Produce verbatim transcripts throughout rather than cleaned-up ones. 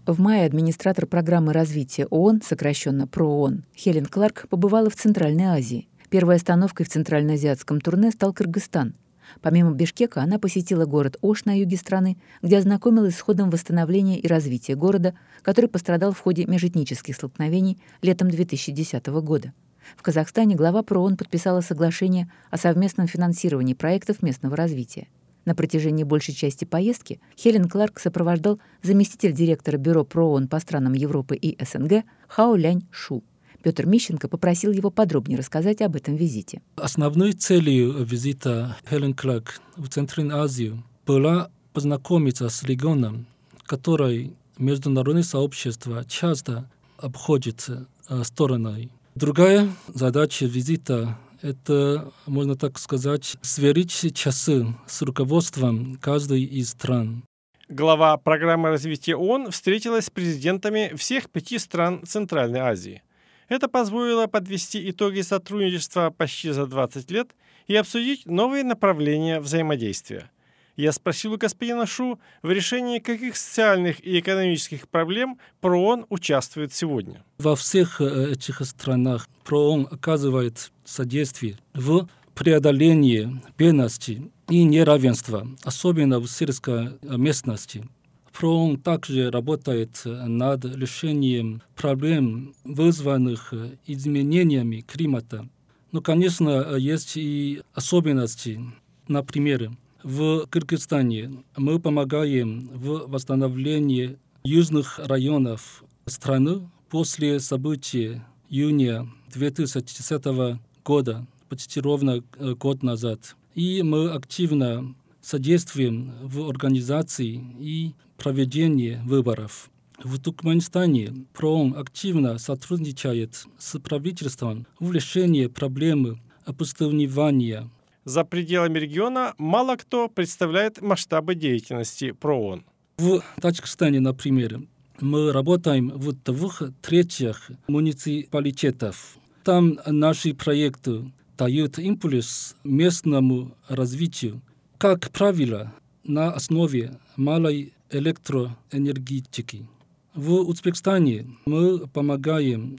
В мае администратор программы развития ООН, сокращенно ПРООН, Хелен Кларк побывала в Центральной Азии. Первой остановкой в центральноазиатском турне стал Кыргызстан. Помимо Бишкека, она посетила город Ош на юге страны, где ознакомилась с ходом восстановления и развития города, который пострадал в ходе межэтнических столкновений летом две тысячи десятого года. В Казахстане глава ПРООН подписала соглашение о совместном финансировании проектов местного развития. На протяжении большей части поездки Хелен Кларк сопровождал заместитель директора Бюро ПРООН по странам Европы и СНГ Хао Лянь Шу. Петр Мищенко попросил его подробнее рассказать об этом визите. Основной целью визита Хелен Кларк в Центральную Азию была познакомиться с регионом, который международное сообщество часто обходит стороной. Другая задача визита — это, можно так сказать, сверить часы с руководством каждой из стран. Глава программы развития ООН встретилась с президентами всех пяти стран Центральной Азии. Это позволило подвести итоги сотрудничества почти за двадцать лет и обсудить новые направления взаимодействия. Я спросил у господина Шу, в решении каких социальных и экономических проблем ПРООН участвует сегодня. Во всех этих странах ПРООН оказывает содействие в преодолении бедности и неравенства, особенно в сельской местности. ПРООН также работает над решением проблем, вызванных изменениями климата. Но, конечно, есть и особенности. Например, в Кыргызстане мы помогаем в восстановлении южных районов страны после событий июня две тысячи десятого года, почти ровно год назад. И мы активно содействуем в организации и проведении выборов. В Туркменистане ПРООН активно сотрудничает с правительством в решении проблемы опустынивания. За пределами региона мало кто представляет масштабы деятельности ПРООН. В Таджикистане, например, мы работаем в двух третьих муниципалитетов. Там наши проекты дают импульс местному развитию, как правило, на основе малой электроэнергетики. В Узбекистане мы помогаем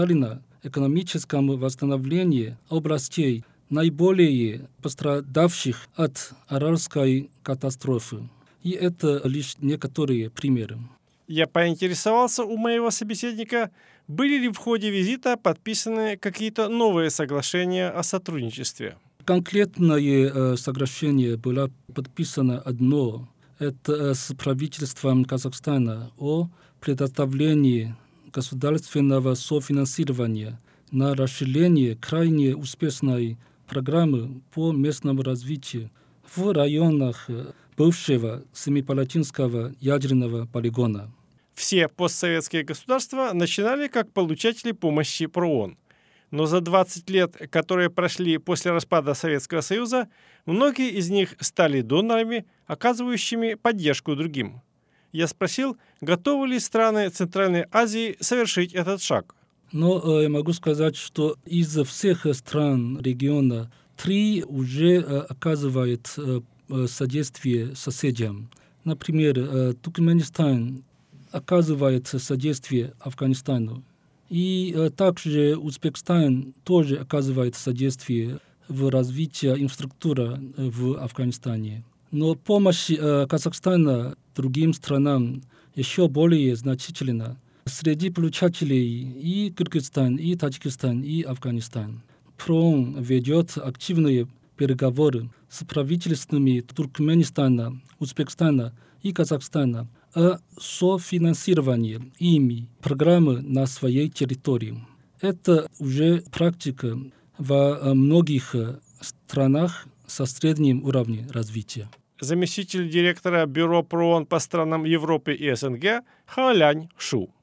социально-экономическому восстановлению областей, наиболее пострадавших от Аральской катастрофы. И это лишь некоторые примеры. Я поинтересовался у моего собеседника, были ли в ходе визита подписаны какие-то новые соглашения о сотрудничестве. Конкретное э, соглашение было подписано одно. Это с правительством Казахстана о предоставлении государственного софинансирования на расширение крайне успешной программы по местному развитию в районах бывшего Семипалатинского ядерного полигона. Все постсоветские государства начинали как получатели помощи ПРООН. Но за двадцать лет, которые прошли после распада Советского Союза, многие из них стали донорами, оказывающими поддержку другим. Я спросил, готовы ли страны Центральной Азии совершить этот шаг. Но я могу сказать, что из всех стран региона три уже оказывают содействие соседям. Например, Туркменистан оказывает содействие Афганистану. И также Узбекистан тоже оказывает содействие в развитии инфраструктуры в Афганистане. Но помощь Казахстана другим странам еще более значительна. Среди получателей и Кыргызстан, и Таджикистан, и Афганистан. ПРООН ведет активные переговоры с правительствами Туркменистана, Узбекистана и Казахстана о софинансировании ими программы на своей территории. Это уже практика во многих странах со средним уровнем развития. Заместитель директора Бюро ПРООН по странам Европы и СНГ Хао Лянь Шу.